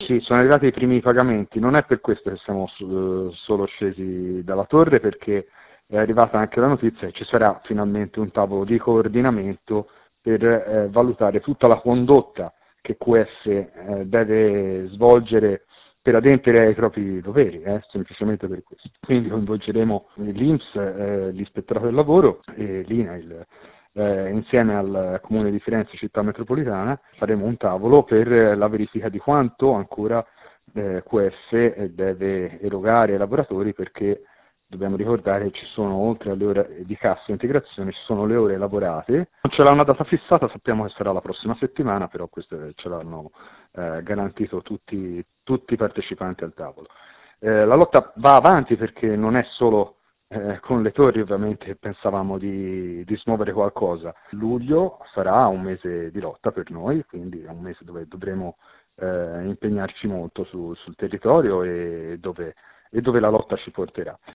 Sì, sono arrivati i primi pagamenti, non è per questo che siamo solo scesi dalla torre, perché è arrivata anche la notizia che ci sarà finalmente un tavolo di coordinamento per valutare tutta la condotta che QS deve svolgere per adempiere ai propri doveri, semplicemente per questo. Quindi coinvolgeremo l'INPS, l'Ispettorato del Lavoro e l'INAIL. Insieme al Comune di Firenze Città Metropolitana faremo un tavolo per la verifica di quanto ancora QS deve erogare ai lavoratori, perché dobbiamo ricordare che ci sono, oltre alle ore di cassa integrazione, ci sono le ore lavorate. Non ce l'ha una data fissata, sappiamo che sarà la prossima settimana, però questo ce l'hanno garantito tutti i partecipanti al tavolo. La lotta va avanti, perché non è solo con le torri ovviamente che pensavamo di smuovere qualcosa. Luglio sarà un mese di lotta per noi, quindi è un mese dove dovremo impegnarci molto sul territorio e dove la lotta ci porterà.